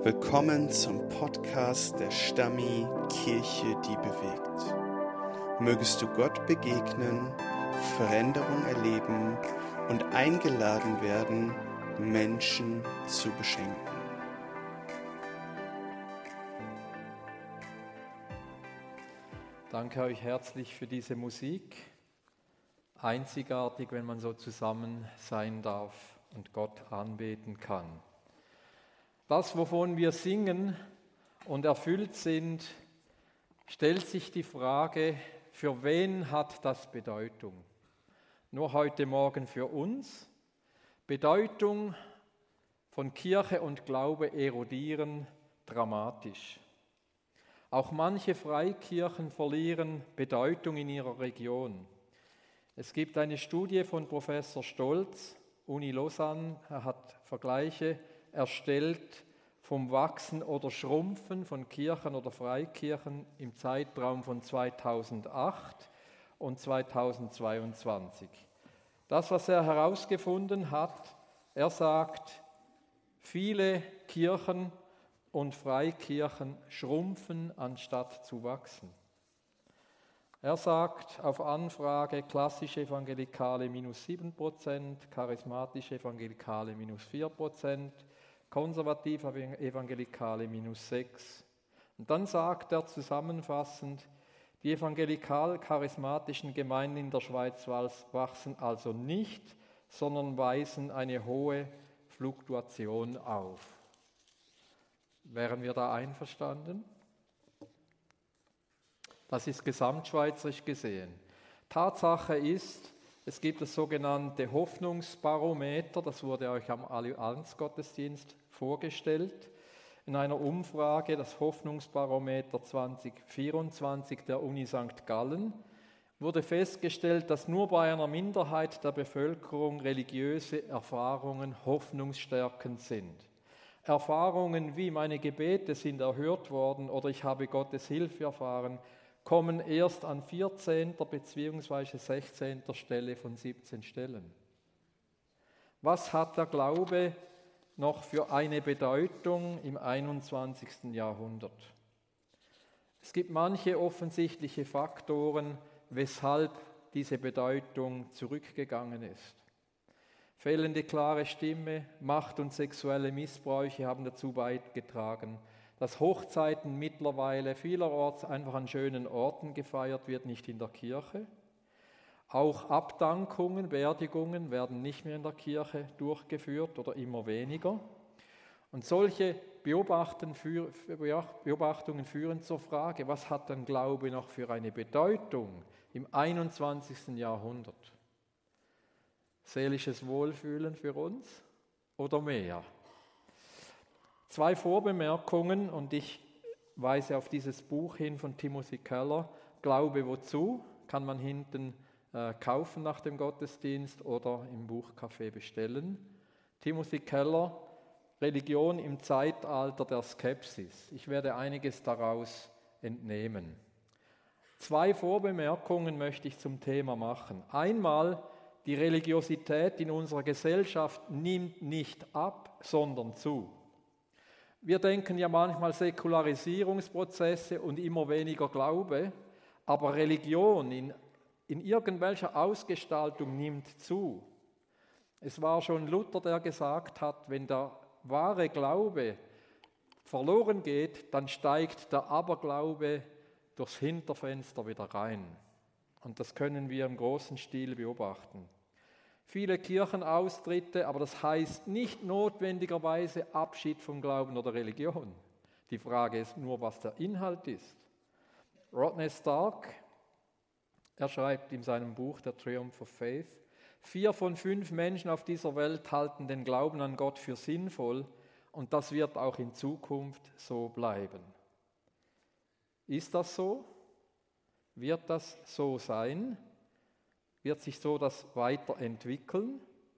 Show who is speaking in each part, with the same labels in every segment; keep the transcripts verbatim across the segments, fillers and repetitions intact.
Speaker 1: Willkommen zum Podcast der Stammi Kirche, die bewegt. Mögest du Gott begegnen, Veränderung erleben und eingeladen werden, Menschen zu beschenken.
Speaker 2: Danke euch herzlich für diese Musik. Einzigartig, wenn man so zusammen sein darf und Gott anbeten kann. Das, wovon wir singen und erfüllt sind, stellt sich die Frage, für wen hat das Bedeutung? Nur heute Morgen für uns. Bedeutung von Kirche und Glaube erodieren dramatisch. Auch manche Freikirchen verlieren Bedeutung in ihrer Region. Es gibt eine Studie von Professor Stolz, Uni Lausanne, er hat Vergleiche erstellt vom Wachsen oder Schrumpfen von Kirchen oder Freikirchen im Zeitraum von zweitausendacht und zweitausendzweiundzwanzig. Das, was er herausgefunden hat, er sagt, viele Kirchen und Freikirchen schrumpfen, anstatt zu wachsen. Er sagt auf Anfrage, klassische Evangelikale minus sieben Prozent, charismatische Evangelikale minus vier Prozent, konservative Evangelikale minus sechs. Und dann sagt er zusammenfassend, die evangelikal-charismatischen Gemeinden in der Schweiz wachsen also nicht, sondern weisen eine hohe Fluktuation auf. Wären wir da einverstanden? Das ist gesamtschweizerisch gesehen. Tatsache ist, es gibt das sogenannte Hoffnungsbarometer, das wurde euch am Allianzgottesdienst vorgestellt. In einer Umfrage, das Hoffnungsbarometer zwanzig vierundzwanzig der Uni Sankt Gallen, wurde festgestellt, dass nur bei einer Minderheit der Bevölkerung religiöse Erfahrungen hoffnungsstärkend sind. Erfahrungen wie meine Gebete sind erhört worden oder ich habe Gottes Hilfe erfahren, kommen erst an vierzehnter bzw. sechzehnter Stelle von siebzehn Stellen. Was hat der Glaube noch für eine Bedeutung im einundzwanzigsten Jahrhundert? Es gibt manche offensichtliche Faktoren, weshalb diese Bedeutung zurückgegangen ist. Fehlende klare Stimme, Macht- und sexuelle Missbräuche haben dazu beigetragen, dass Hochzeiten mittlerweile vielerorts einfach an schönen Orten gefeiert wird, nicht in der Kirche. Auch Abdankungen, Beerdigungen werden nicht mehr in der Kirche durchgeführt oder immer weniger. Und solche Beobachtungen führen zur Frage, was hat denn Glaube noch für eine Bedeutung im einundzwanzigsten Jahrhundert? Seelisches Wohlfühlen für uns oder mehr? Zwei Vorbemerkungen und ich weise auf dieses Buch hin von Timothy Keller, Glaube wozu, kann man hinten äh, kaufen nach dem Gottesdienst oder im Buchcafé bestellen. Timothy Keller, Religion im Zeitalter der Skepsis. Ich werde einiges daraus entnehmen. Zwei Vorbemerkungen möchte ich zum Thema machen. Einmal, die Religiosität in unserer Gesellschaft nimmt nicht ab, sondern zu. Wir denken ja manchmal Säkularisierungsprozesse und immer weniger Glaube, aber Religion in, in irgendwelcher Ausgestaltung nimmt zu. Es war schon Luther, der gesagt hat, wenn der wahre Glaube verloren geht, dann steigt der Aberglaube durchs Hinterfenster wieder rein. Und das können wir im großen Stil beobachten. Viele Kirchenaustritte, aber das heißt nicht notwendigerweise Abschied vom Glauben oder Religion. Die Frage ist nur, was der Inhalt ist. Rodney Stark, er schreibt in seinem Buch Der Triumph of Faith, vier von fünf Menschen auf dieser Welt halten den Glauben an Gott für sinnvoll und das wird auch in Zukunft so bleiben. Ist das so? Wird das so sein? Wird sich so das weiterentwickeln?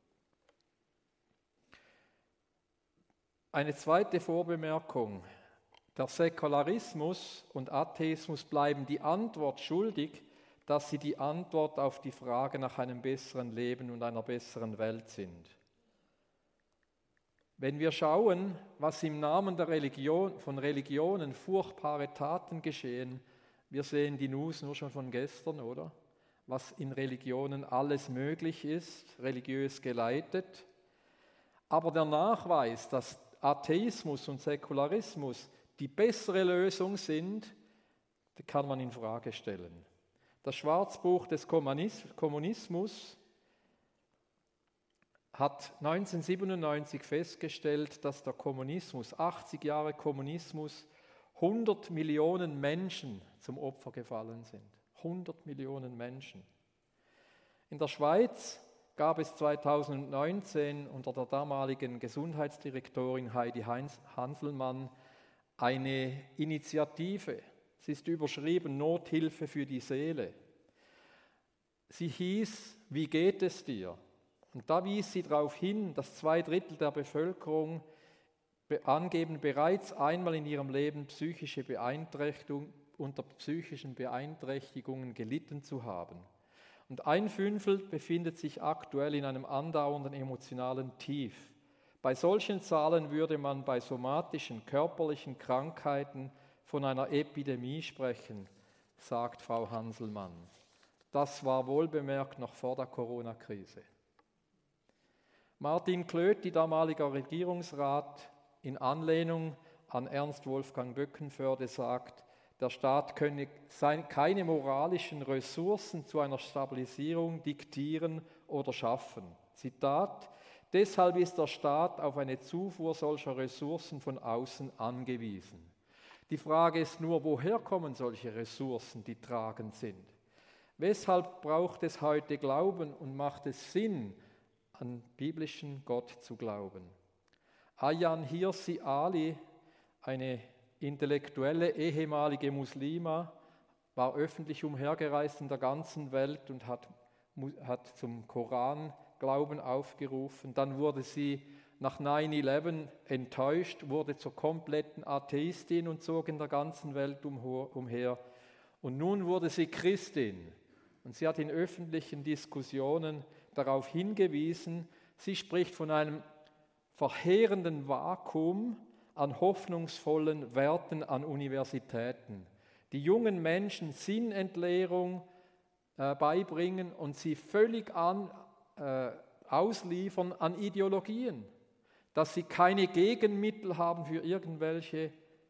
Speaker 2: Eine zweite Vorbemerkung. Der Säkularismus und Atheismus bleiben die Antwort schuldig, dass sie die Antwort auf die Frage nach einem besseren Leben und einer besseren Welt sind. Wenn wir schauen, was im Namen der Religion, von Religionen furchtbare Taten geschehen, wir sehen die News nur schon von gestern, oder? Was in Religionen alles möglich ist, religiös geleitet. Aber der Nachweis, dass Atheismus und Säkularismus die bessere Lösung sind, den kann man in Frage stellen. Das Schwarzbuch des Kommunismus hat neunzehnhundertsiebenundneunzig festgestellt, dass der Kommunismus, achtzig Jahre Kommunismus, hundert Millionen Menschen zum Opfer gefallen sind. hundert Millionen Menschen. In der Schweiz gab es zweitausendneunzehn unter der damaligen Gesundheitsdirektorin Heidi Hanselmann eine Initiative. Sie ist überschrieben Nothilfe für die Seele. Sie hieß, wie geht es dir? Und da wies sie darauf hin, dass zwei Drittel der Bevölkerung angeben, bereits einmal in ihrem Leben psychische Beeinträchtigung, unter psychischen Beeinträchtigungen gelitten zu haben. Und ein Fünftel befindet sich aktuell in einem andauernden emotionalen Tief. Bei solchen Zahlen würde man bei somatischen, körperlichen Krankheiten von einer Epidemie sprechen, sagt Frau Hanselmann. Das war wohlbemerkt noch vor der Corona-Krise. Martin Klöti, damaliger Regierungsrat, in Anlehnung an Ernst Wolfgang Böckenförde sagt, der Staat könne keine moralischen Ressourcen zu einer Stabilisierung diktieren oder schaffen. Zitat: Deshalb ist der Staat auf eine Zufuhr solcher Ressourcen von außen angewiesen. Die Frage ist nur, woher kommen solche Ressourcen, die tragend sind? Weshalb braucht es heute Glauben und macht es Sinn, an biblischen Gott zu glauben? Ayaan Hirsi Ali, eine intellektuelle ehemalige Muslima, war öffentlich umhergereist in der ganzen Welt und hat, hat zum Koranglauben aufgerufen. Dann wurde sie nach neun elf enttäuscht, wurde zur kompletten Atheistin und zog in der ganzen Welt umher. Und nun wurde sie Christin. Und sie hat in öffentlichen Diskussionen darauf hingewiesen, sie spricht von einem verheerenden Vakuum an hoffnungsvollen Werten an Universitäten, die jungen Menschen Sinnentleerung äh, beibringen und sie völlig an, äh, ausliefern an Ideologien, dass sie keine Gegenmittel haben für irgendwelche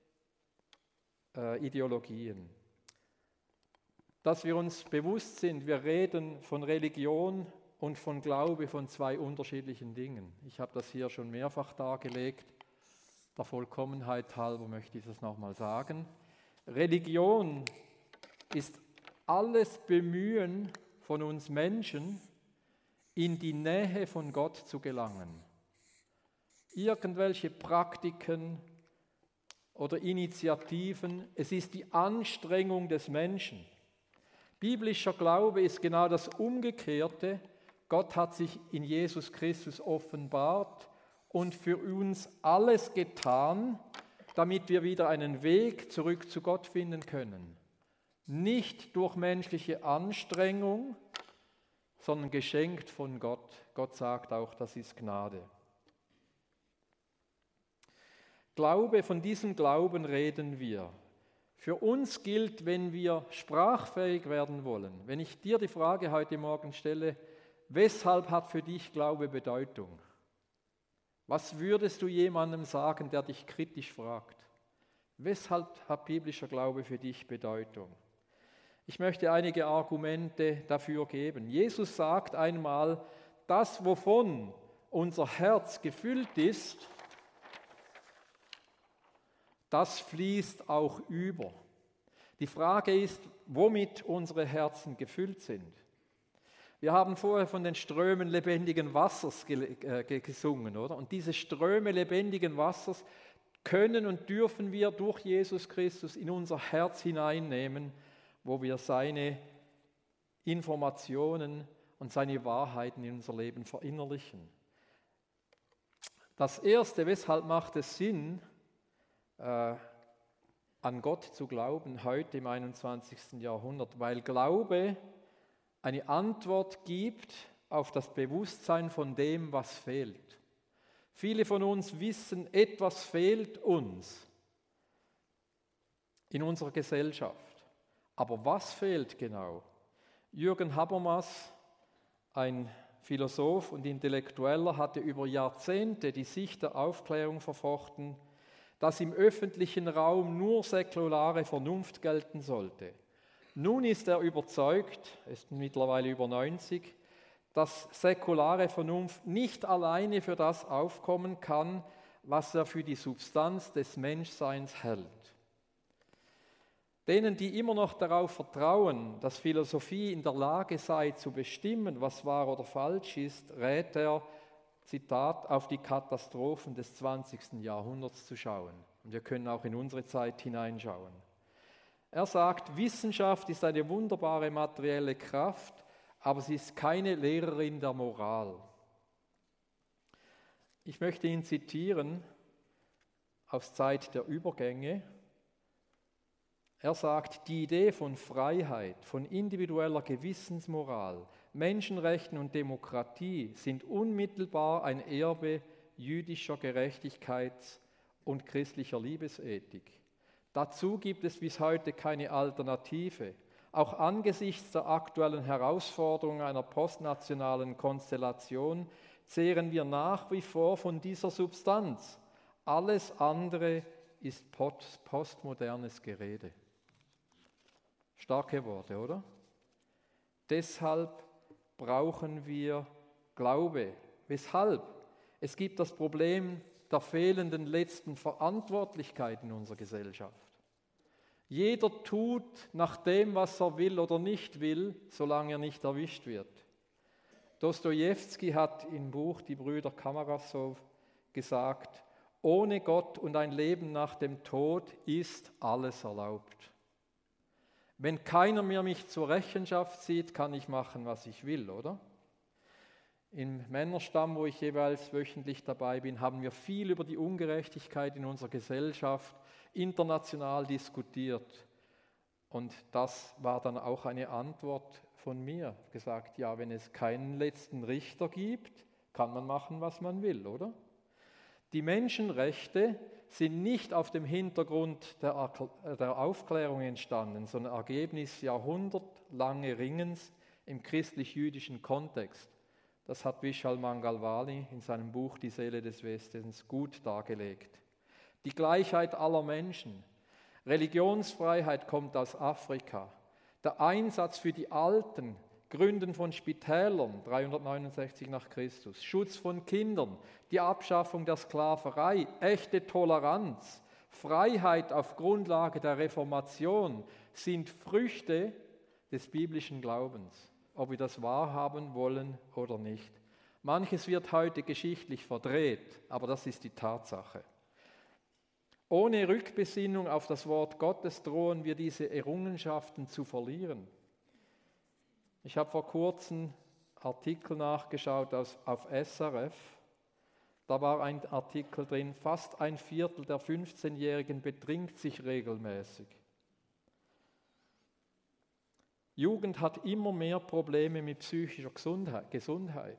Speaker 2: äh, Ideologien. Dass wir uns bewusst sind, wir reden von Religion und von Glaube von zwei unterschiedlichen Dingen. Ich habe das hier schon mehrfach dargelegt. Der Vollkommenheit halber möchte ich das nochmal sagen. Religion ist alles Bemühen von uns Menschen, in die Nähe von Gott zu gelangen. Irgendwelche Praktiken oder Initiativen, es ist die Anstrengung des Menschen. Biblischer Glaube ist genau das Umgekehrte. Gott hat sich in Jesus Christus offenbart und für uns alles getan, damit wir wieder einen Weg zurück zu Gott finden können. Nicht durch menschliche Anstrengung, sondern geschenkt von Gott. Gott sagt auch, das ist Gnade. Glaube, von diesem Glauben reden wir. Für uns gilt, wenn wir sprachfähig werden wollen, wenn ich dir die Frage heute Morgen stelle, weshalb hat für dich Glaube Bedeutung? Was würdest du jemandem sagen, der dich kritisch fragt? Weshalb hat biblischer Glaube für dich Bedeutung? Ich möchte einige Argumente dafür geben. Jesus sagt einmal, das, wovon unser Herz gefüllt ist, das fließt auch über. Die Frage ist, womit unsere Herzen gefüllt sind. Wir haben vorher von den Strömen lebendigen Wassers gesungen, oder? Und diese Ströme lebendigen Wassers können und dürfen wir durch Jesus Christus in unser Herz hineinnehmen, wo wir seine Informationen und seine Wahrheiten in unser Leben verinnerlichen. Das Erste, weshalb macht es Sinn, äh, an Gott zu glauben, heute im einundzwanzigsten Jahrhundert, weil Glaube eine Antwort gibt auf das Bewusstsein von dem, was fehlt. Viele von uns wissen, etwas fehlt uns in unserer Gesellschaft. Aber was fehlt genau? Jürgen Habermas, ein Philosoph und Intellektueller, hatte über Jahrzehnte die Sicht der Aufklärung verfochten, dass im öffentlichen Raum nur säkulare Vernunft gelten sollte. Nun ist er überzeugt, er ist mittlerweile über neunzig, dass säkulare Vernunft nicht alleine für das aufkommen kann, was er für die Substanz des Menschseins hält. Denen, die immer noch darauf vertrauen, dass Philosophie in der Lage sei zu bestimmen, was wahr oder falsch ist, rät er, Zitat, auf die Katastrophen des zwanzigsten Jahrhunderts zu schauen. Und wir können auch in unsere Zeit hineinschauen. Er sagt, Wissenschaft ist eine wunderbare materielle Kraft, aber sie ist keine Lehrerin der Moral. Ich möchte ihn zitieren aus Zeit der Übergänge. Er sagt, die Idee von Freiheit, von individueller Gewissensmoral, Menschenrechten und Demokratie sind unmittelbar ein Erbe jüdischer Gerechtigkeits- und christlicher Liebesethik. Dazu gibt es bis heute keine Alternative. Auch angesichts der aktuellen Herausforderungen einer postnationalen Konstellation zehren wir nach wie vor von dieser Substanz. Alles andere ist postmodernes Gerede. Starke Worte, oder? Deshalb brauchen wir Glaube. Weshalb? Es gibt das Problem der fehlenden letzten Verantwortlichkeit in unserer Gesellschaft. Jeder tut nach dem, was er will oder nicht will, solange er nicht erwischt wird. Dostojewski hat im Buch Die Brüder Karamazov gesagt, ohne Gott und ein Leben nach dem Tod ist alles erlaubt. Wenn keiner mehr mich zur Rechenschaft zieht, kann ich machen, was ich will, oder? Im Männerstamm, wo ich jeweils wöchentlich dabei bin, haben wir viel über die Ungerechtigkeit in unserer Gesellschaft international diskutiert. Und das war dann auch eine Antwort von mir, gesagt, ja, wenn es keinen letzten Richter gibt, kann man machen, was man will, oder? Die Menschenrechte sind nicht auf dem Hintergrund der, der Aufklärung entstanden, sondern Ergebnis jahrhundertlange Ringens im christlich-jüdischen Kontext. Das hat Vishal Mangalwali in seinem Buch Die Seele des Westens gut dargelegt. Die Gleichheit aller Menschen, Religionsfreiheit kommt aus Afrika, der Einsatz für die Alten, Gründen von Spitälern, dreihundertneunundsechzig nach Christus, Schutz von Kindern, die Abschaffung der Sklaverei, echte Toleranz, Freiheit auf Grundlage der Reformation sind Früchte des biblischen Glaubens, ob wir das wahrhaben wollen oder nicht. Manches wird heute geschichtlich verdreht, aber das ist die Tatsache. Ohne Rückbesinnung auf das Wort Gottes drohen wir diese Errungenschaften zu verlieren. Ich habe vor kurzem Artikel nachgeschaut aus, auf S R F. Da war ein Artikel drin, fast ein Viertel der fünfzehnjährigen betrinkt sich regelmäßig. Jugend hat immer mehr Probleme mit psychischer Gesundheit. Gesundheit.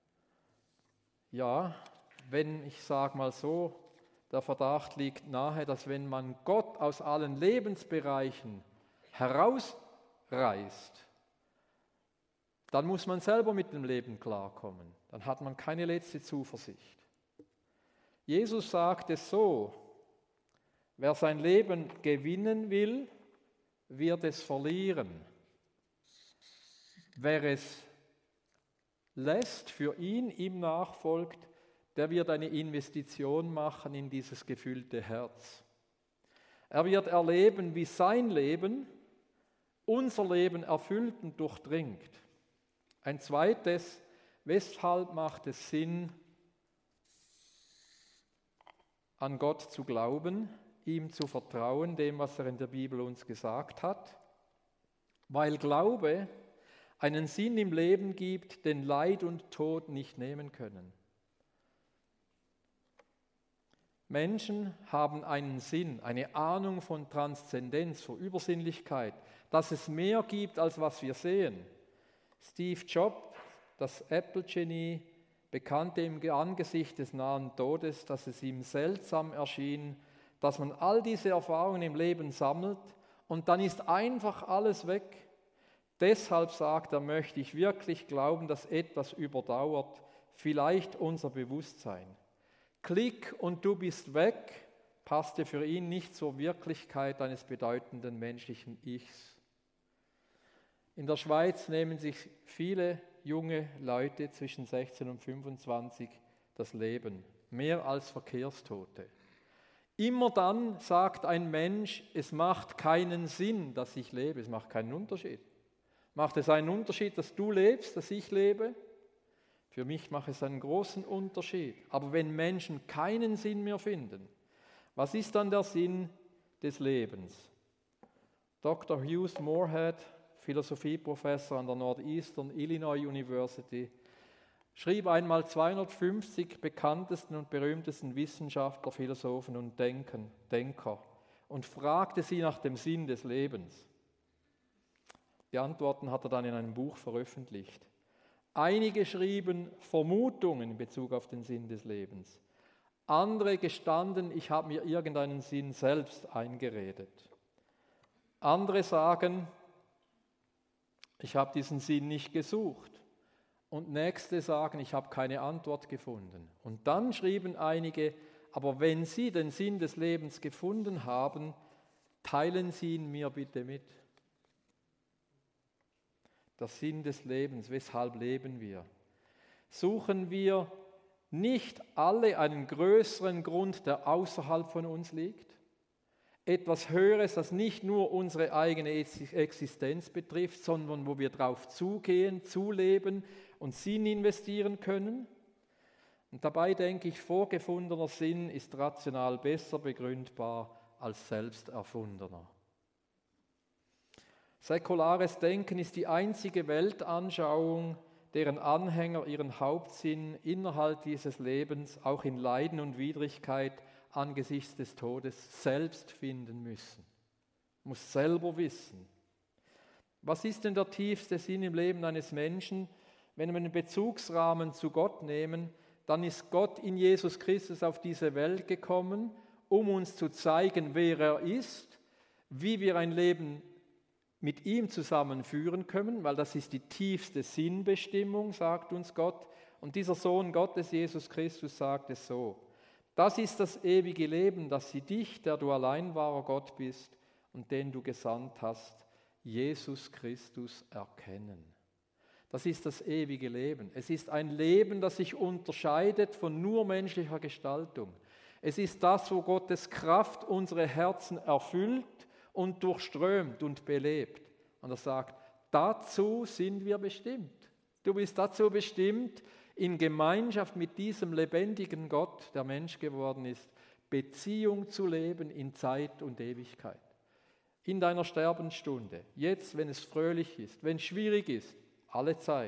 Speaker 2: Ja, wenn ich sage mal so, der Verdacht liegt nahe, dass wenn man Gott aus allen Lebensbereichen herausreißt, dann muss man selber mit dem Leben klarkommen. Dann hat man keine letzte Zuversicht. Jesus sagt es so, wer sein Leben gewinnen will, wird es verlieren. Wer es lässt, für ihn ihm nachfolgt, der wird eine Investition machen in dieses gefüllte Herz. Er wird erleben, wie sein Leben unser Leben erfüllt und durchdringt. Ein zweites, weshalb macht es Sinn, an Gott zu glauben, ihm zu vertrauen, dem, was er in der Bibel uns gesagt hat? Weil Glaube einen Sinn im Leben gibt, den Leid und Tod nicht nehmen können. Menschen haben einen Sinn, eine Ahnung von Transzendenz, von Übersinnlichkeit, dass es mehr gibt, als was wir sehen. Steve Jobs, das Apple-Genie, bekannte im Angesicht des nahen Todes, dass es ihm seltsam erschien, dass man all diese Erfahrungen im Leben sammelt und dann ist einfach alles weg. Deshalb sagt er, möchte ich wirklich glauben, dass etwas überdauert, vielleicht unser Bewusstsein. Klick und du bist weg, passte für ihn nicht zur Wirklichkeit eines bedeutenden menschlichen Ichs. In der Schweiz nehmen sich viele junge Leute zwischen sechzehn und fünfundzwanzig das Leben, mehr als Verkehrstote. Immer dann sagt ein Mensch, es macht keinen Sinn, dass ich lebe, es macht keinen Unterschied. Macht es einen Unterschied, dass du lebst, dass ich lebe? Für mich macht es einen großen Unterschied. Aber wenn Menschen keinen Sinn mehr finden, was ist dann der Sinn des Lebens? Doktor Hughes Moorhead, Philosophieprofessor an der Northeastern Illinois University, schrieb einmal zweihundertfünfzig bekanntesten und berühmtesten Wissenschaftler, Philosophen und Denken, Denker und fragte sie nach dem Sinn des Lebens. Die Antworten hat er dann in einem Buch veröffentlicht. Einige schrieben Vermutungen in Bezug auf den Sinn des Lebens. Andere gestanden, ich habe mir irgendeinen Sinn selbst eingeredet. Andere sagen, ich habe diesen Sinn nicht gesucht. Und Nächste sagen, ich habe keine Antwort gefunden. Und dann schrieben einige, aber wenn Sie den Sinn des Lebens gefunden haben, teilen Sie ihn mir bitte mit. Der Sinn des Lebens, weshalb leben wir? Suchen wir nicht alle einen größeren Grund, der außerhalb von uns liegt? Etwas Höheres, das nicht nur unsere eigene Existenz betrifft, sondern wo wir drauf zugehen, zuleben und Sinn investieren können? Und dabei denke ich, vorgefundener Sinn ist rational besser begründbar als selbst erfundener. Säkulares Denken ist die einzige Weltanschauung, deren Anhänger ihren Hauptsinn innerhalb dieses Lebens auch in Leiden und Widrigkeit angesichts des Todes selbst finden müssen. Man muss selber wissen. Was ist denn der tiefste Sinn im Leben eines Menschen? Wenn wir einen Bezugsrahmen zu Gott nehmen, dann ist Gott in Jesus Christus auf diese Welt gekommen, um uns zu zeigen, wer er ist, wie wir ein Leben mit ihm zusammen führen können, weil das ist die tiefste Sinnbestimmung, sagt uns Gott. Und dieser Sohn Gottes, Jesus Christus, sagt es so: Das ist das ewige Leben, dass sie dich, der du allein wahrer Gott bist und den du gesandt hast, Jesus Christus, erkennen. Das ist das ewige Leben. Es ist ein Leben, das sich unterscheidet von nur menschlicher Gestaltung. Es ist das, wo Gottes Kraft unsere Herzen erfüllt und durchströmt und belebt. Und er sagt, dazu sind wir bestimmt. Du bist dazu bestimmt, in Gemeinschaft mit diesem lebendigen Gott, der Mensch geworden ist, Beziehung zu leben in Zeit und Ewigkeit. In deiner Sterbensstunde, jetzt, wenn es fröhlich ist, wenn es schwierig ist, alle Zeit.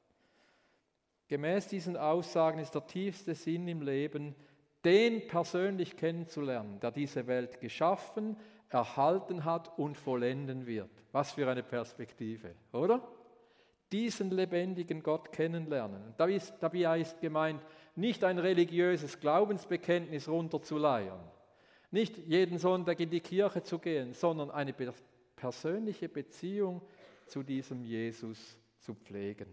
Speaker 2: Gemäß diesen Aussagen ist der tiefste Sinn im Leben, den persönlich kennenzulernen, der diese Welt geschaffen, erhalten hat und vollenden wird. Was für eine Perspektive, oder? Diesen lebendigen Gott kennenlernen. Und dabei ist gemeint, nicht ein religiöses Glaubensbekenntnis runterzuleiern, nicht jeden Sonntag in die Kirche zu gehen, sondern eine persönliche Beziehung zu diesem Jesus zu pflegen.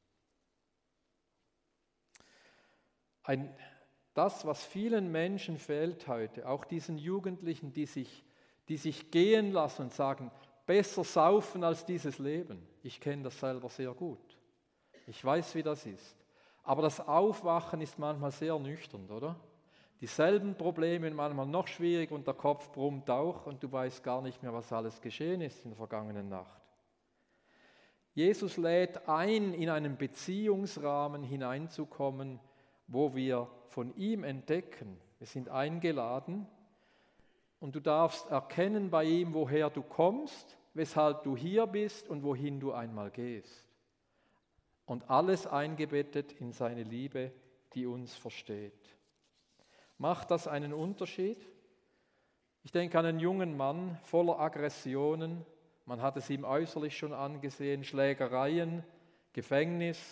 Speaker 2: Ein, das, was vielen Menschen fehlt heute, auch diesen Jugendlichen, die sich die sich gehen lassen und sagen, besser saufen als dieses Leben. Ich kenne das selber sehr gut. Ich weiß, wie das ist. Aber das Aufwachen ist manchmal sehr nüchtern, oder? Dieselben Probleme manchmal noch schwierig und der Kopf brummt auch und du weißt gar nicht mehr, was alles geschehen ist in der vergangenen Nacht. Jesus lädt ein, in einen Beziehungsrahmen hineinzukommen, wo wir von ihm entdecken. Wir sind eingeladen, und du darfst erkennen bei ihm, woher du kommst, weshalb du hier bist und wohin du einmal gehst. Und alles eingebettet in seine Liebe, die uns versteht. Macht das einen Unterschied? Ich denke an einen jungen Mann voller Aggressionen. Man hat es ihm äußerlich schon angesehen, Schlägereien, Gefängnis,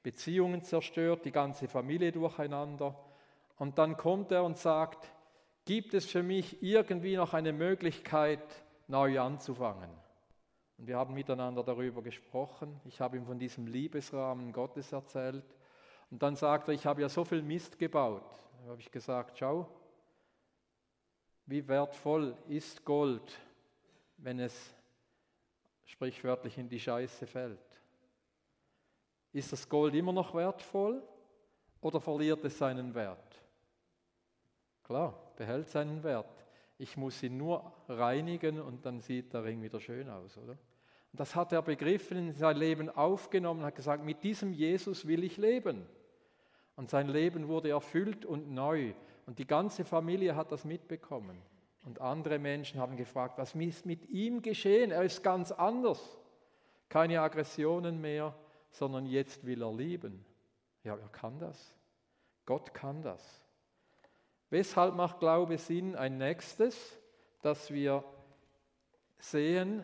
Speaker 2: Beziehungen zerstört, die ganze Familie durcheinander. Und dann kommt er und sagt, gibt es für mich irgendwie noch eine Möglichkeit, neu anzufangen? Und wir haben miteinander darüber gesprochen. Ich habe ihm von diesem Liebesrahmen Gottes erzählt. Und dann sagt er, ich habe ja so viel Mist gebaut. Da habe ich gesagt, schau, wie wertvoll ist Gold, wenn es sprichwörtlich in die Scheiße fällt? Ist das Gold immer noch wertvoll oder verliert es seinen Wert? Klar, behält seinen Wert. Ich muss ihn nur reinigen und dann sieht der Ring wieder schön aus, oder? Und das hat er begriffen, in sein Leben aufgenommen, hat gesagt, mit diesem Jesus will ich leben. Und sein Leben wurde erfüllt und neu. Und die ganze Familie hat das mitbekommen. Und andere Menschen haben gefragt, was ist mit ihm geschehen? Er ist ganz anders. Keine Aggressionen mehr, sondern jetzt will er lieben. Ja, er kann das. Gott kann das. Weshalb macht Glaube Sinn? Ein nächstes, dass wir sehen,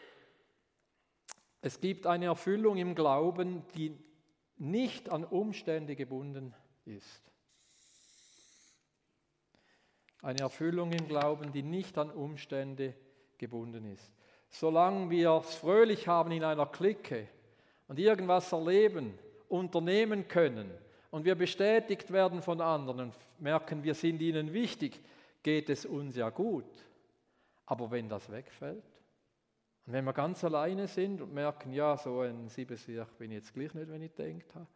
Speaker 2: es gibt eine Erfüllung im Glauben, die nicht an Umstände gebunden ist. Eine Erfüllung im Glauben, die nicht an Umstände gebunden ist. Solange wir es fröhlich haben in einer Clique und irgendwas erleben, unternehmen können und wir bestätigt werden von anderen und merken, wir sind ihnen wichtig, geht es uns ja gut. Aber wenn das wegfällt und wenn wir ganz alleine sind und merken, ja, so ein Siebensieg bin ich jetzt gleich nicht, wenn ich gedacht habe.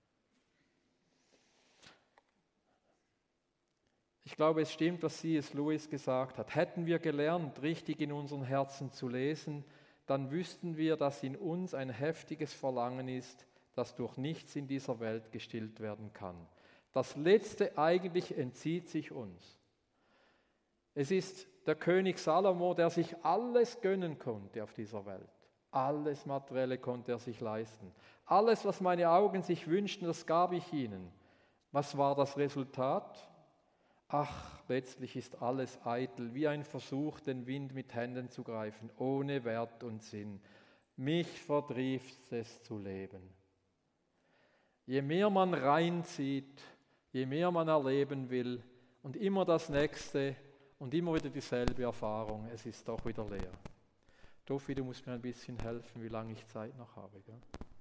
Speaker 2: Ich glaube, es stimmt, was C S Lewis gesagt hat. Hätten wir gelernt, richtig in unseren Herzen zu lesen, dann wüssten wir, dass in uns ein heftiges Verlangen ist, das durch nichts in dieser Welt gestillt werden kann. Das Letzte eigentlich entzieht sich uns. Es ist der König Salomo, der sich alles gönnen konnte auf dieser Welt. Alles Materielle konnte er sich leisten. Alles, was meine Augen sich wünschten, das gab ich ihnen. Was war das Resultat? Ach, letztlich ist alles eitel, wie ein Versuch, den Wind mit Händen zu greifen, ohne Wert und Sinn. Mich verdrießt es zu leben. Je mehr man reinzieht, je mehr man erleben will und immer das Nächste und immer wieder dieselbe Erfahrung, es ist doch wieder leer. Tofi, du musst mir ein bisschen helfen, wie lange ich Zeit noch habe. Gell?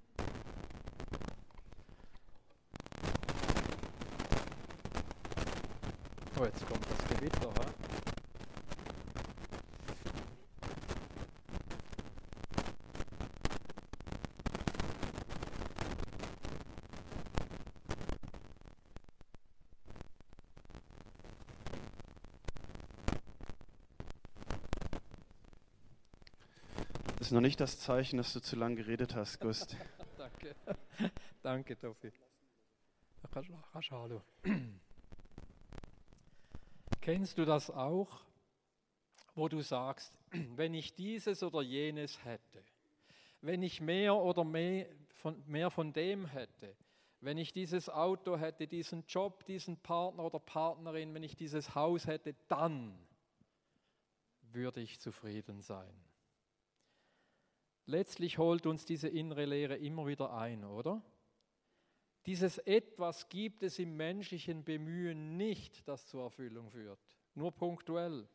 Speaker 2: Oh, jetzt kommt das Gewitter. He?
Speaker 1: Das ist noch nicht das Zeichen, dass du zu lange geredet hast, Gust.
Speaker 2: Danke. Danke, Tofi. Hallo. Kennst du das auch, wo du sagst, wenn ich dieses oder jenes hätte, wenn ich mehr oder mehr von, mehr von dem hätte, wenn ich dieses Auto hätte, diesen Job, diesen Partner oder Partnerin, wenn ich dieses Haus hätte, dann würde ich zufrieden sein. Letztlich holt uns diese innere Lehre immer wieder ein, oder? Dieses Etwas gibt es im menschlichen Bemühen nicht, das zur Erfüllung führt, nur punktuell.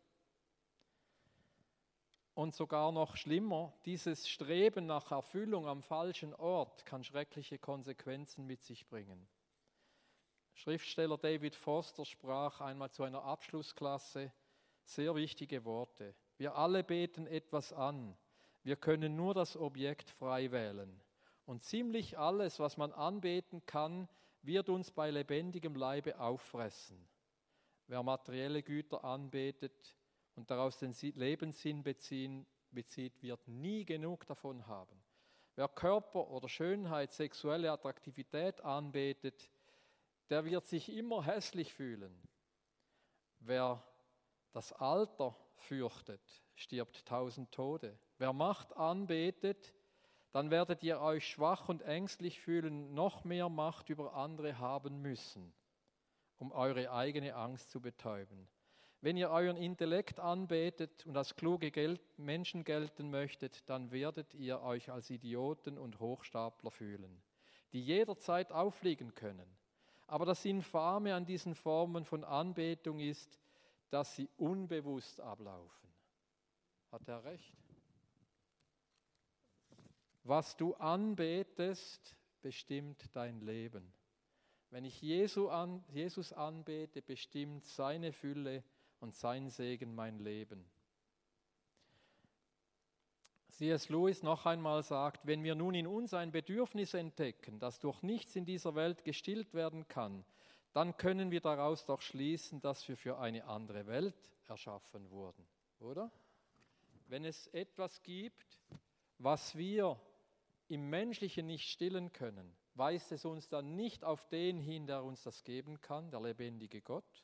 Speaker 2: Und sogar noch schlimmer, dieses Streben nach Erfüllung am falschen Ort kann schreckliche Konsequenzen mit sich bringen. Schriftsteller David Foster sprach einmal zu einer Abschlussklasse sehr wichtige Worte. Wir alle beten etwas an, wir können nur das Objekt frei wählen. Und ziemlich alles, was man anbeten kann, wird uns bei lebendigem Leibe auffressen. Wer materielle Güter anbetet und daraus den Lebenssinn beziehen, bezieht, wird nie genug davon haben. Wer Körper oder Schönheit, sexuelle Attraktivität anbetet, der wird sich immer hässlich fühlen. Wer das Alter fürchtet, stirbt tausend Tode. Wer Macht anbetet, dann werdet ihr euch schwach und ängstlich fühlen, noch mehr Macht über andere haben müssen, um eure eigene Angst zu betäuben. Wenn ihr euren Intellekt anbetet und als kluge Gel- Menschen gelten möchtet, dann werdet ihr euch als Idioten und Hochstapler fühlen. die jederzeit auffliegen können. Aber das Infame an diesen Formen von Anbetung ist, dass sie unbewusst ablaufen. Hat er recht? Was du anbetest, bestimmt dein Leben. Wenn ich Jesu an, Jesus anbete, bestimmt seine Fülle und sein Segen mein Leben. C S Lewis noch einmal sagt, wenn wir nun in uns ein Bedürfnis entdecken, das durch nichts in dieser Welt gestillt werden kann, dann können wir daraus doch schließen, dass wir für eine andere Welt erschaffen wurden, oder? Wenn es etwas gibt, was wir im Menschlichen nicht stillen können, weist es uns dann nicht auf den hin, der uns das geben kann, der lebendige Gott?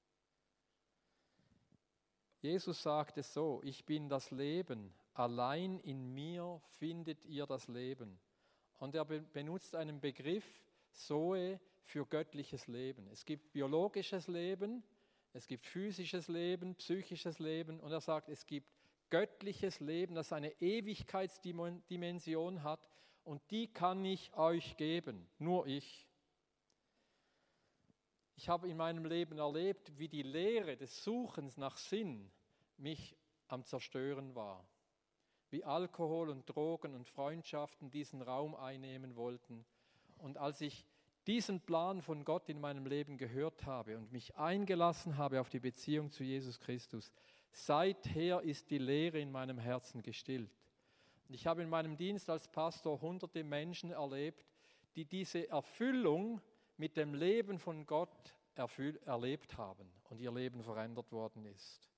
Speaker 2: Jesus sagt es so, ich bin das Leben, allein in mir findet ihr das Leben. Und er benutzt einen Begriff, Zoe, für göttliches Leben. Es gibt biologisches Leben, es gibt physisches Leben, psychisches Leben und er sagt, es gibt göttliches Leben, das eine Ewigkeitsdimension hat und die kann ich euch geben, nur ich. Ich habe in meinem Leben erlebt, wie die Lehre des Suchens nach Sinn mich am Zerstören war. Wie Alkohol und Drogen und Freundschaften diesen Raum einnehmen wollten. Und als ich diesen Plan von Gott in meinem Leben gehört habe und mich eingelassen habe auf die Beziehung zu Jesus Christus, seither ist die Lehre in meinem Herzen gestillt. Und ich habe in meinem Dienst als Pastor hunderte Menschen erlebt, die diese Erfüllung mit dem Leben von Gott erfüll, erlebt haben und ihr Leben verändert worden ist.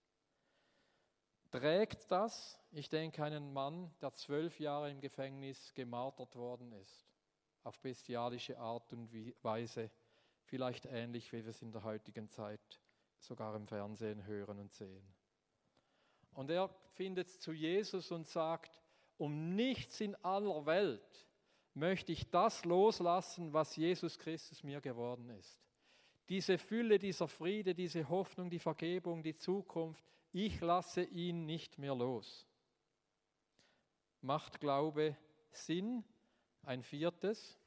Speaker 2: Trägt das, ich denke, einen Mann, der zwölf Jahre im Gefängnis gemartert worden ist, auf bestialische Art und Weise, vielleicht ähnlich, wie wir es in der heutigen Zeit sogar im Fernsehen hören und sehen. Und er findet zu Jesus und sagt, um nichts in aller Welt möchte ich das loslassen, was Jesus Christus mir geworden ist. Diese Fülle, dieser Friede, diese Hoffnung, die Vergebung, die Zukunft, ich lasse ihn nicht mehr los. Macht Glaube Sinn? Ein viertes.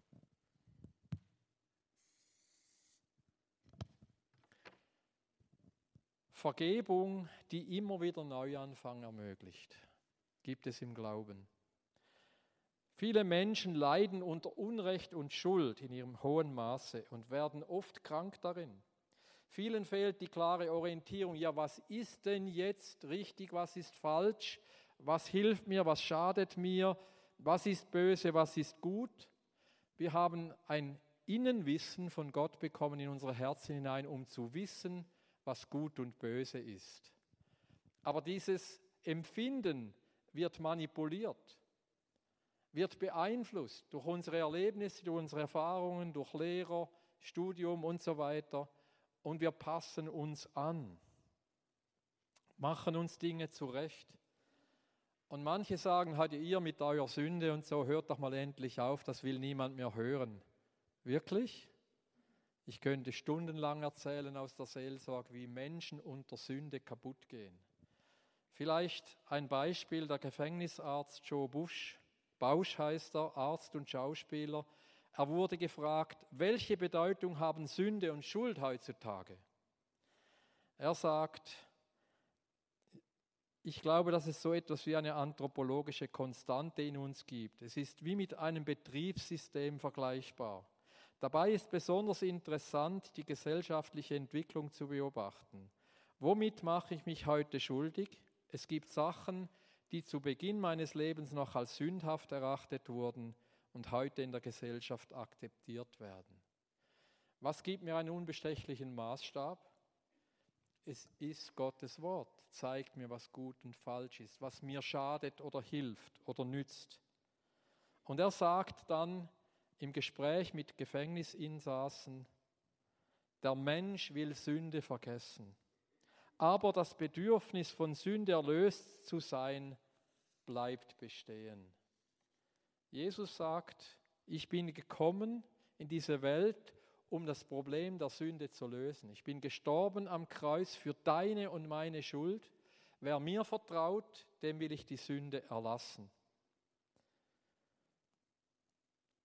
Speaker 2: Vergebung, die immer wieder Neuanfang ermöglicht, gibt es im Glauben. Viele Menschen leiden unter Unrecht und Schuld in ihrem hohen Maße und werden oft krank darin. Vielen fehlt die klare Orientierung, ja, was ist denn jetzt richtig, was ist falsch, was hilft mir, was schadet mir, was ist böse, was ist gut. Wir haben ein Innenwissen von Gott bekommen in unsere Herzen hinein, um zu wissen, was gut und böse ist. Aber dieses Empfinden wird manipuliert, wird beeinflusst durch unsere Erlebnisse, durch unsere Erfahrungen, durch Lehrer, Studium und so weiter. Und wir passen uns an, machen uns Dinge zurecht. Und manche sagen, hat ihr mit eurer Sünde und so, hört doch mal endlich auf, das will niemand mehr hören. Wirklich? Ich könnte stundenlang erzählen aus der Seelsorge, wie Menschen unter Sünde kaputt gehen. Vielleicht ein Beispiel, der Gefängnisarzt Joe Bush, Bausch heißt er, Arzt und Schauspieler. Er wurde gefragt, welche Bedeutung haben Sünde und Schuld heutzutage? Er sagt, ich glaube, dass es so etwas wie eine anthropologische Konstante in uns gibt. Es ist wie mit einem Betriebssystem vergleichbar. Dabei ist besonders interessant, die gesellschaftliche Entwicklung zu beobachten. Womit mache ich mich heute schuldig? Es gibt Sachen, die zu Beginn meines Lebens noch als sündhaft erachtet wurden und heute in der Gesellschaft akzeptiert werden. Was gibt mir einen unbestechlichen Maßstab? Es ist Gottes Wort, zeigt mir, was gut und falsch ist, was mir schadet oder hilft oder nützt. Und er sagt dann im Gespräch mit Gefängnisinsassen, der Mensch will Sünde vergessen, aber das Bedürfnis von Sünde erlöst zu sein, bleibt bestehen. Jesus sagt, ich bin gekommen in diese Welt, um das Problem der Sünde zu lösen. Ich bin gestorben am Kreuz für deine und meine Schuld. Wer mir vertraut, dem will ich die Sünde erlassen.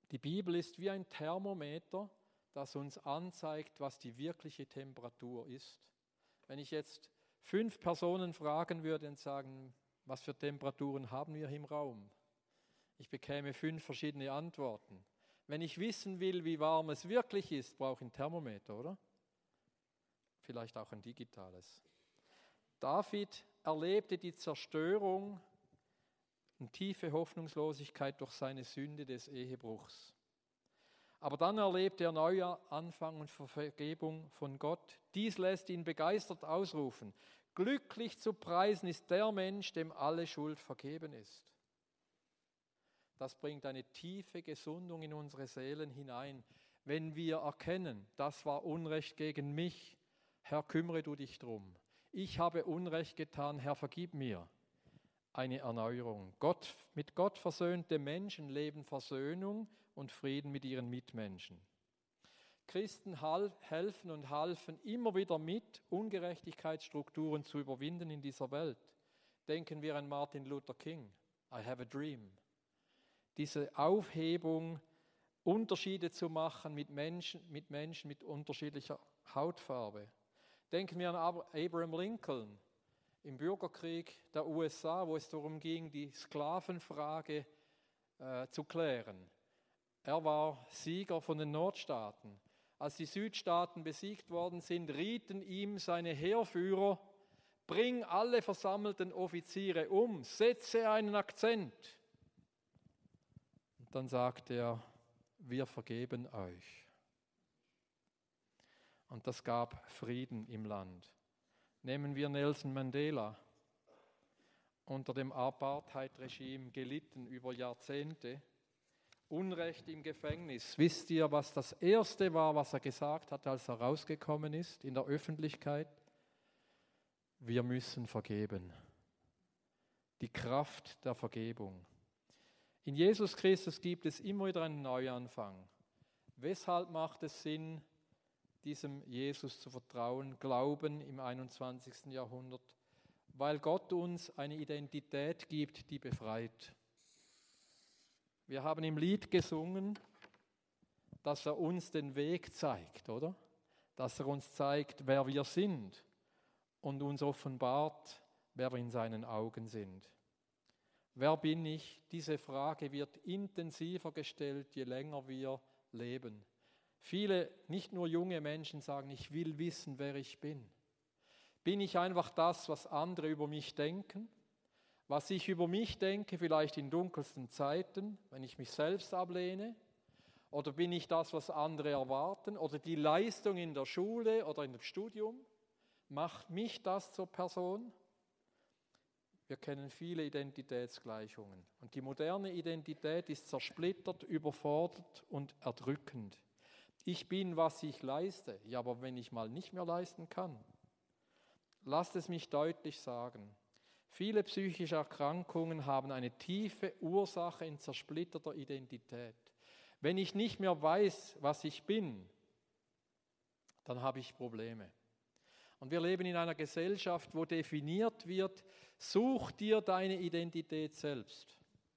Speaker 2: Die Bibel ist wie ein Thermometer, das uns anzeigt, was die wirkliche Temperatur ist. Wenn ich jetzt fünf Personen fragen würde und sagen, was für Temperaturen haben wir im Raum? Ich bekäme fünf verschiedene Antworten. Wenn ich wissen will, wie warm es wirklich ist, brauche ich ein Thermometer, oder? Vielleicht auch ein digitales. David erlebte die Zerstörung und tiefe Hoffnungslosigkeit durch seine Sünde des Ehebruchs. Aber dann erlebt er neuer Anfang und Vergebung von Gott. Dies lässt ihn begeistert ausrufen: Glücklich zu preisen ist der Mensch, dem alle Schuld vergeben ist. Das bringt eine tiefe Gesundung in unsere Seelen hinein, wenn wir erkennen, das war Unrecht gegen mich. Herr, kümmere du dich drum. Ich habe Unrecht getan, Herr, vergib mir. Eine Erneuerung. Gott, mit Gott versöhnte Menschen leben Versöhnung und Frieden mit ihren Mitmenschen. Christen helfen und halfen immer wieder mit, Ungerechtigkeitsstrukturen zu überwinden in dieser Welt. Denken wir an Martin Luther King. I have a dream. Diese Aufhebung, Unterschiede zu machen mit Menschen, mit Menschen mit unterschiedlicher Hautfarbe. Denken wir an Abraham Lincoln im Bürgerkrieg der U S A, wo es darum ging, die Sklavenfrage äh, zu klären. Er war Sieger von den Nordstaaten. Als die Südstaaten besiegt worden sind, rieten ihm seine Heerführer: Bring alle versammelten Offiziere um, setze einen Akzent. Und dann sagte er: Wir vergeben euch. Und das gab Frieden im Land. Nehmen wir Nelson Mandela, unter dem Apartheid-Regime gelitten über Jahrzehnte, Unrecht im Gefängnis. Wisst ihr, was das Erste war, was er gesagt hat, als er rausgekommen ist in der Öffentlichkeit? Wir müssen vergeben. Die Kraft der Vergebung. In Jesus Christus gibt es immer wieder einen Neuanfang. Weshalb macht es Sinn, diesem Jesus zu vertrauen, glauben im einundzwanzigsten Jahrhundert? Weil Gott uns eine Identität gibt, die befreit. Wir haben im Lied gesungen, dass er uns den Weg zeigt, oder? Dass er uns zeigt, wer wir sind und uns offenbart, wer wir in seinen Augen sind. Wer bin ich? Diese Frage wird intensiver gestellt, je länger wir leben. Viele, nicht nur junge Menschen, sagen, ich will wissen, wer ich bin. Bin ich einfach das, was andere über mich denken? Was ich über mich denke, vielleicht in dunkelsten Zeiten, wenn ich mich selbst ablehne? Oder bin ich das, was andere erwarten? Oder die Leistung in der Schule oder in dem Studium? Macht mich das zur Person? Wir kennen viele Identitätsgleichungen. Und die moderne Identität ist zersplittert, überfordert und erdrückend. Ich bin, was ich leiste. Ja, aber wenn ich mal nicht mehr leisten kann. Lasst es mich deutlich sagen. Viele psychische Erkrankungen haben eine tiefe Ursache in zersplitterter Identität. Wenn ich nicht mehr weiß, was ich bin, dann habe ich Probleme. Und wir leben in einer Gesellschaft, wo definiert wird, such dir deine Identität selbst.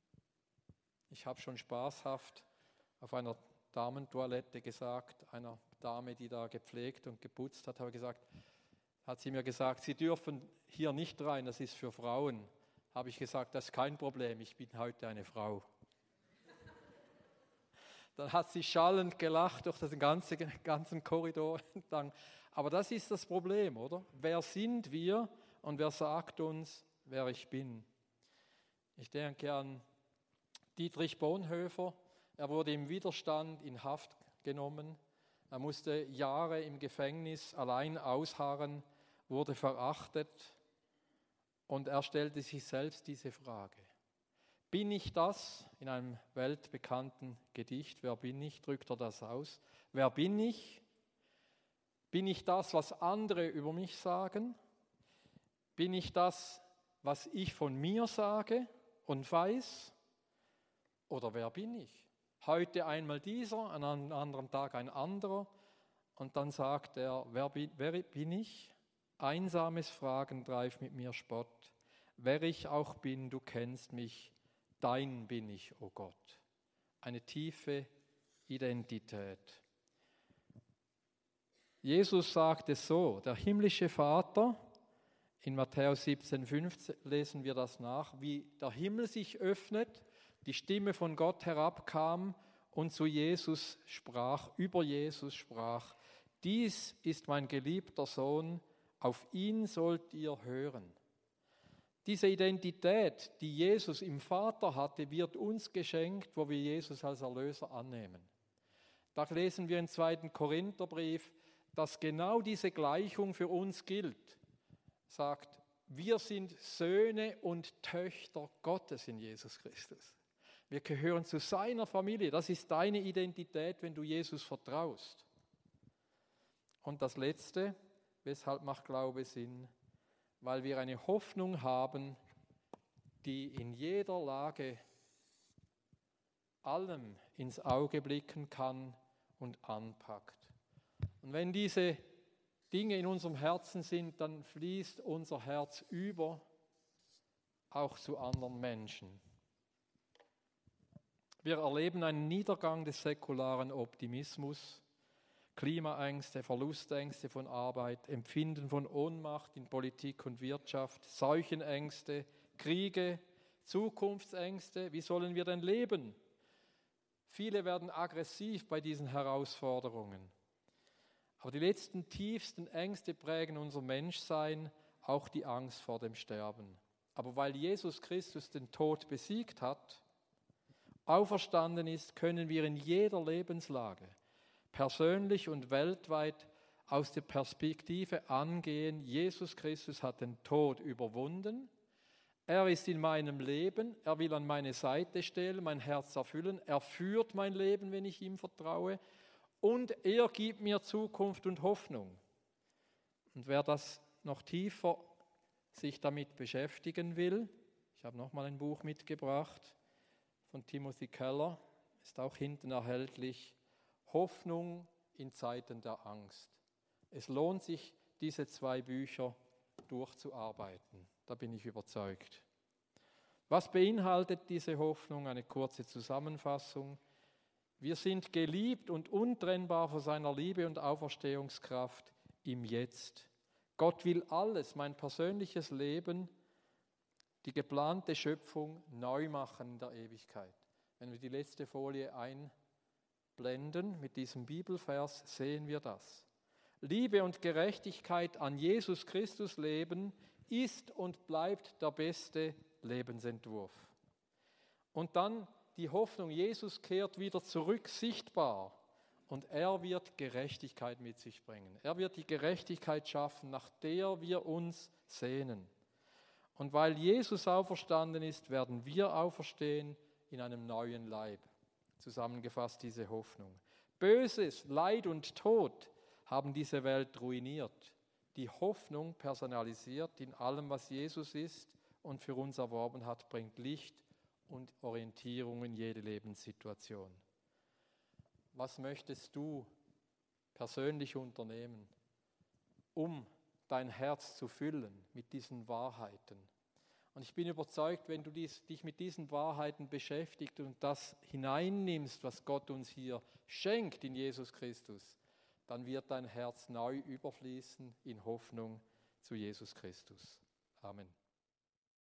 Speaker 2: Ich habe schon spaßhaft auf einer Damentoilette gesagt, einer Dame, die da gepflegt und geputzt hat, habe gesagt, hat sie mir gesagt, Sie dürfen hier nicht rein, das ist für Frauen. Habe ich gesagt, das ist kein Problem, ich bin heute eine Frau. Dann hat sie schallend gelacht durch den ganzen, ganzen Korridor entlang. Aber das ist das Problem, oder? Wer sind wir und wer sagt uns, wer ich bin? Ich denke an Dietrich Bonhoeffer. Er wurde im Widerstand in Haft genommen. Er musste Jahre im Gefängnis allein ausharren, wurde verachtet und er stellte sich selbst diese Frage. Bin ich das? In einem weltbekannten Gedicht, wer bin ich, drückt er das aus. Wer bin ich? Bin ich das, was andere über mich sagen? Bin ich das, was ich von mir sage und weiß? Oder wer bin ich? Heute einmal dieser, an einem anderen Tag ein anderer. Und dann sagt er, wer bin, wer bin ich? Einsames Fragen treibt mit mir Spott. Wer ich auch bin, du kennst mich, dein bin ich, o oh Gott. Eine tiefe Identität. Jesus sagt es so, der himmlische Vater, in Matthäus siebzehn, fünfzehn lesen wir das nach, wie der Himmel sich öffnet, die Stimme von Gott herabkam und zu Jesus sprach, über Jesus sprach, dies ist mein geliebter Sohn, auf ihn sollt ihr hören. Diese Identität, die Jesus im Vater hatte, wird uns geschenkt, wo wir Jesus als Erlöser annehmen. Da lesen wir im zweiten Korintherbrief, dass genau diese Gleichung für uns gilt. Sagt, wir sind Söhne und Töchter Gottes in Jesus Christus. Wir gehören zu seiner Familie. Das ist deine Identität, wenn du Jesus vertraust. Und das Letzte, weshalb macht Glaube Sinn? Weil wir eine Hoffnung haben, die in jeder Lage allem ins Auge blicken kann und anpackt. Und wenn diese Dinge in unserem Herzen sind, dann fließt unser Herz über, auch zu anderen Menschen. Wir erleben einen Niedergang des säkularen Optimismus, Klimaängste, Verlustängste von Arbeit, Empfinden von Ohnmacht in Politik und Wirtschaft, Seuchenängste, Kriege, Zukunftsängste. Wie sollen wir denn leben? Viele werden aggressiv bei diesen Herausforderungen. Aber die letzten tiefsten Ängste prägen unser Menschsein, auch die Angst vor dem Sterben. Aber weil Jesus Christus den Tod besiegt hat, auferstanden ist, können wir in jeder Lebenslage, persönlich und weltweit, aus der Perspektive angehen, Jesus Christus hat den Tod überwunden, er ist in meinem Leben, er will an meine Seite stellen, mein Herz erfüllen, er führt mein Leben, wenn ich ihm vertraue, und er gibt mir Zukunft und Hoffnung. Und wer das noch tiefer sich damit beschäftigen will, ich habe nochmal ein Buch mitgebracht von Timothy Keller, ist auch hinten erhältlich, Hoffnung in Zeiten der Angst. Es lohnt sich, diese zwei Bücher durchzuarbeiten, da bin ich überzeugt. Was beinhaltet diese Hoffnung? Eine kurze Zusammenfassung. Wir sind geliebt und untrennbar von seiner Liebe und Auferstehungskraft im Jetzt. Gott will alles, mein persönliches Leben, die geplante Schöpfung neu machen in der Ewigkeit. Wenn wir die letzte Folie einblenden mit diesem Bibelvers, sehen wir das. Liebe und Gerechtigkeit an Jesus Christus leben ist und bleibt der beste Lebensentwurf. Und dann die Hoffnung, Jesus kehrt wieder zurück, sichtbar, und er wird Gerechtigkeit mit sich bringen. Er wird die Gerechtigkeit schaffen, nach der wir uns sehnen. Und weil Jesus auferstanden ist, werden wir auferstehen in einem neuen Leib. Zusammengefasst diese Hoffnung. Böses, Leid und Tod haben diese Welt ruiniert. Die Hoffnung, personalisiert in allem, was Jesus ist und für uns erworben hat, bringt Licht und Orientierung in jede Lebenssituation. Was möchtest du persönlich unternehmen, um dein Herz zu füllen mit diesen Wahrheiten? Und ich bin überzeugt, wenn du dies, dich mit diesen Wahrheiten beschäftigst und das hineinnimmst, was Gott uns hier schenkt in Jesus Christus, dann wird dein Herz neu überfließen in Hoffnung zu Jesus Christus. Amen.